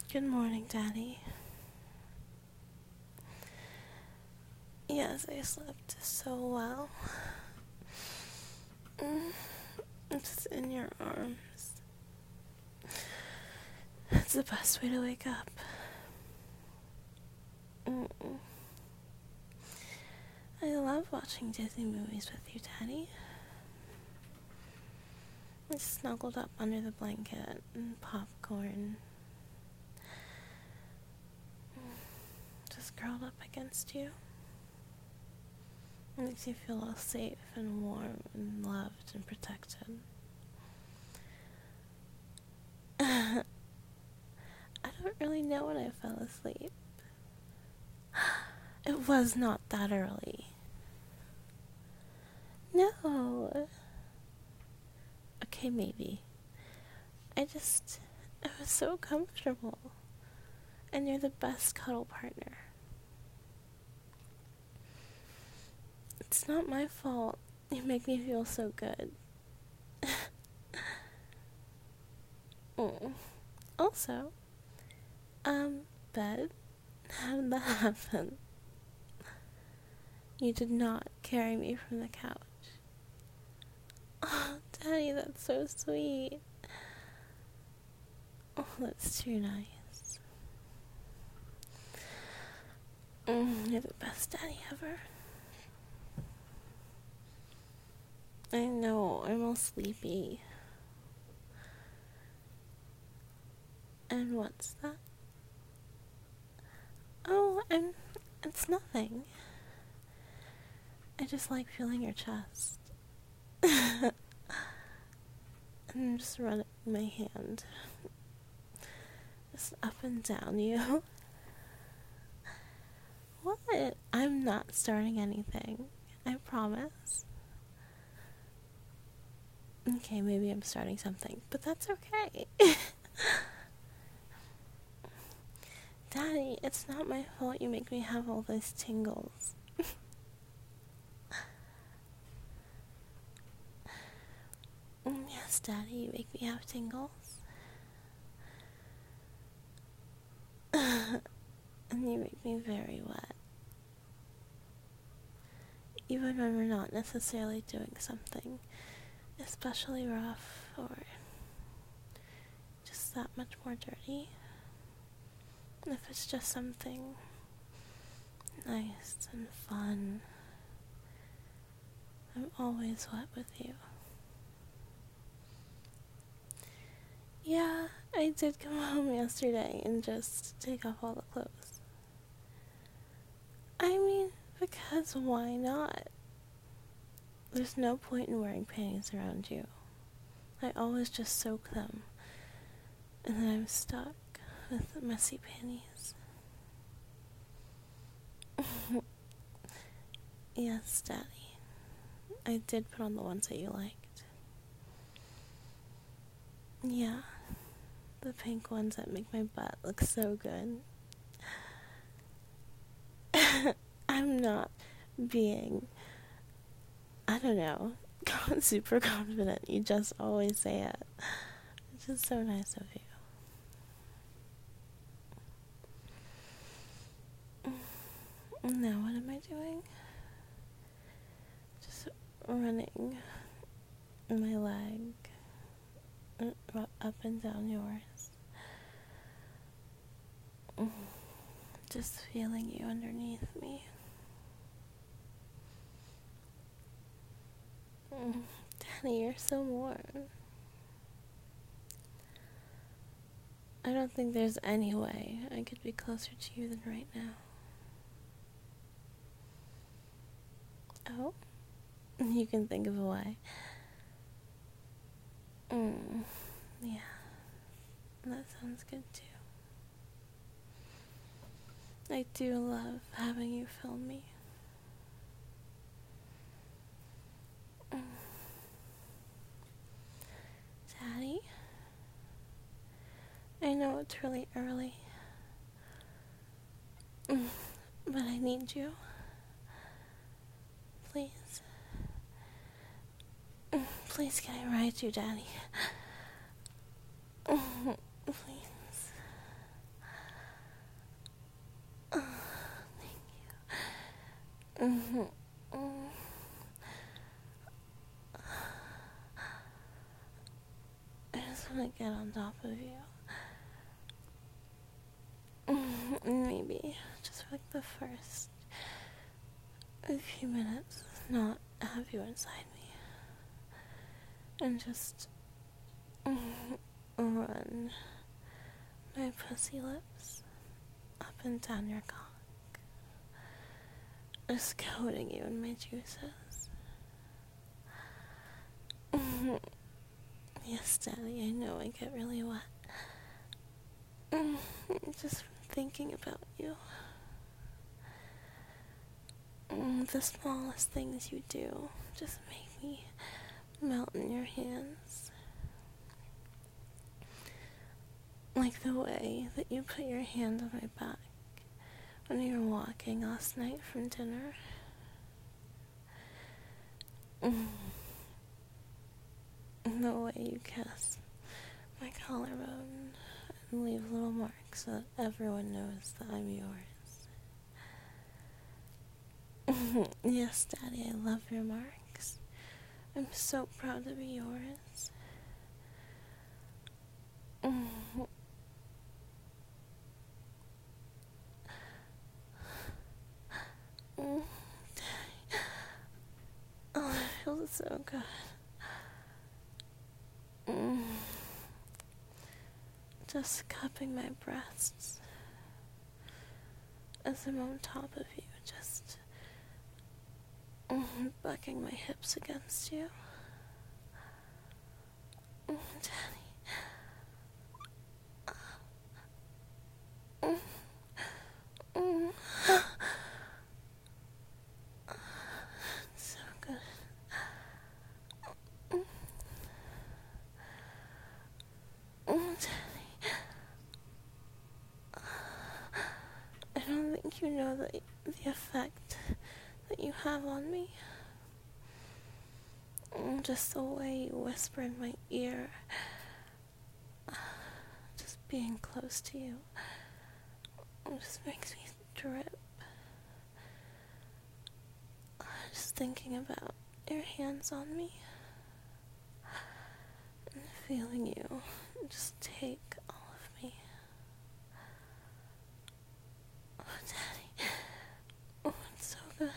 Good morning, Daddy. Yes, I slept so well. Just in your arms. It's the best way to wake up. I love watching Disney movies with you, Daddy. I snuggled up under the blanket and popcorn. Just curled up against you. It makes you feel all safe and warm and loved and protected. I don't really know when I fell asleep. It was not that early. No. Okay, maybe. I was so comfortable. And you're the best cuddle partner. It's not my fault. You make me feel so good. Also, bed, how did that happen? You did not carry me from the couch. Oh, Daddy, that's so sweet. Oh, that's too nice. You're the best daddy ever. I know, I'm all sleepy. And what's that? Oh, it's nothing. I just like feeling your chest. And just running my hand just up and down you. What? I'm not starting anything. I promise. Okay, maybe I'm starting something, but that's okay. Daddy, it's not my fault you make me have all those tingles. Yes, Daddy, you make me have tingles. And you make me very wet. Even when we're not necessarily doing something especially rough or just that much more dirty. If it's just something nice and fun, I'm always wet with you. Yeah, I did come home yesterday and just take off all the clothes. I mean, because why not? There's no point in wearing panties around you. I always just soak them, and then I'm stuck with the messy panties. Yes, Daddy. I did put on the ones that you liked. Yeah, the pink ones that make my butt look so good. I'm not being, I don't know, super confident. You just always say it. It's just so nice of you. Now what am I doing? Just running my leg up and down yours. Just feeling you underneath me. Danny, you're so warm. I don't think there's any way I could be closer to you than right now. Oh? You can think of a way. Yeah. That sounds good too. I do love having you film me. Daddy? I know it's really early. But I need you. Please. Please can I ride you, Daddy? Please. Mhm. Mm. I just want to get on top of you. Maybe just for like the first few minutes, not have you inside me. And just run my pussy lips up and down your cock. Just coating you in my juices. Yes, Daddy, I know I get really wet. Just from thinking about you. The smallest things you do just make me melt in your hands. Like the way that you put your hand on my back when you were walking last night from dinner. The way you kiss my collarbone and leave little marks so that everyone knows that I'm yours. Yes, Daddy, I love your marks. I'm so proud to be yours. Oh, it feels so good. Just cupping my breasts as I'm on top of you, just bucking my hips against you. Daddy. So good. Daddy. I don't think you know the effect that you have on me. Just the way you whisper in my ear. Just being close to you. Just makes me drip. Just thinking about your hands on me. And feeling you just take all of me. Oh, Daddy. Oh, it's so good.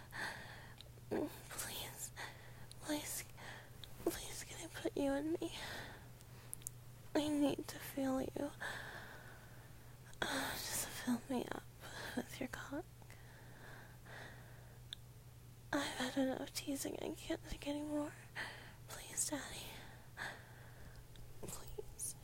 Please, can I put you in me? I need to feel you. Just fill me up with your cock. I've had enough teasing. I can't take any more. Please, Daddy. Please.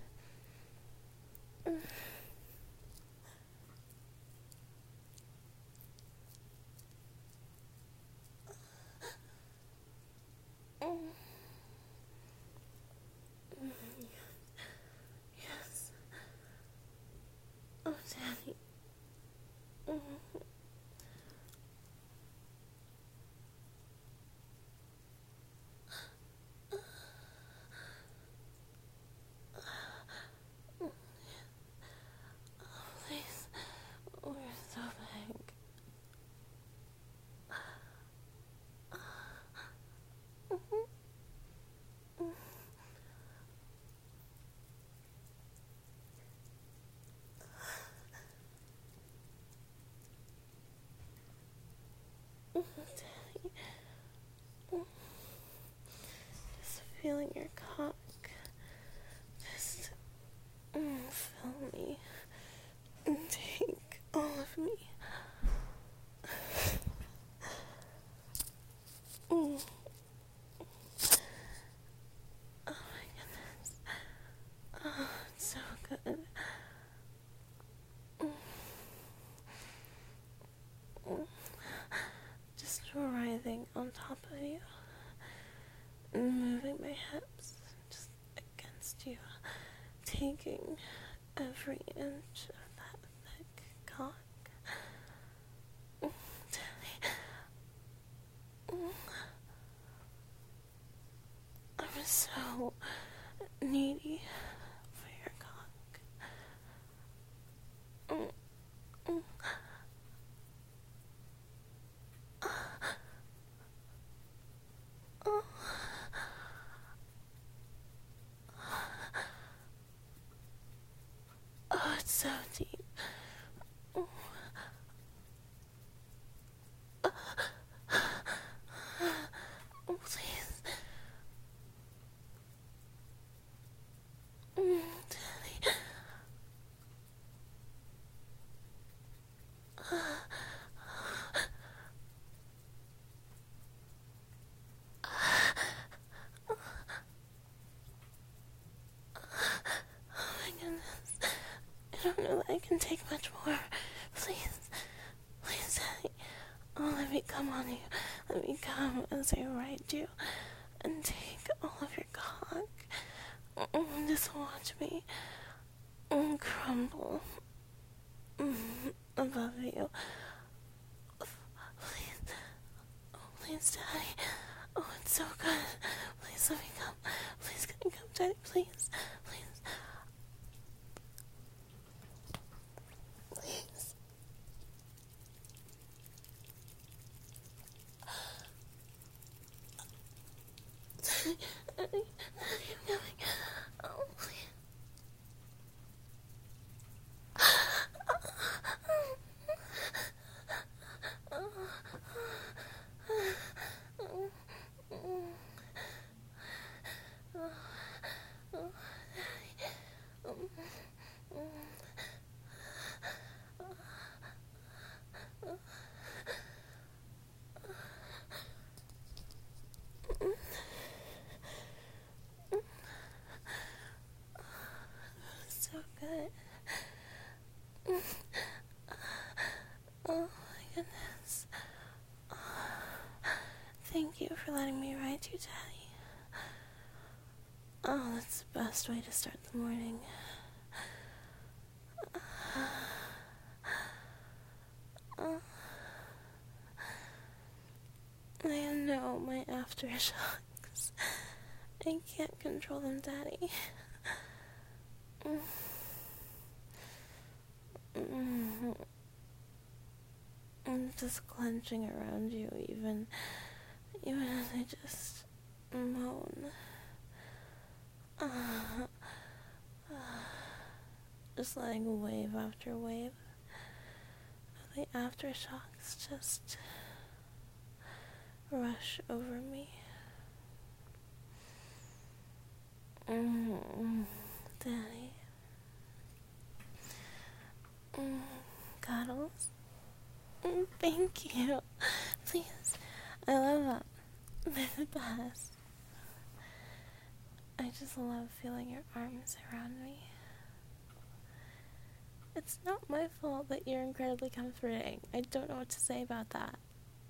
Yes. Oh, Daddy. Please. We're so big. Daddy. Just feeling your cock. Just fill me. Take all of me. Oh my goodness. Oh, it's so good. Just writhing on top of you. Moving my hips just against you. Taking every inch of that thick cock. I'm so needy for your cock. so deep. Please. Daddy. Oh my goodness. I don't know that I can take much more. Please. Please, Daddy. Oh, let me come on you. Let me come as I ride you and take all of your cock. Just watch me crumble above you. Please. Oh, please, Daddy. Oh, it's so good. Please let me come. Please can you come, Daddy? Please. Please. Please. Daddy, I'm coming. Oh, please. So good. Oh my goodness. Thank you for letting me ride you, Daddy. Oh, that's the best way to start the morning. I know my aftershocks. I can't control them, Daddy. I'm just clenching around you, even as I just moan. Just letting wave after wave of the aftershocks just rush over me. Daddy. Cuddles. Thank you. Please. I love them. They're the best. I just love feeling your arms around me. It's not my fault that you're incredibly comforting. I don't know what to say about that.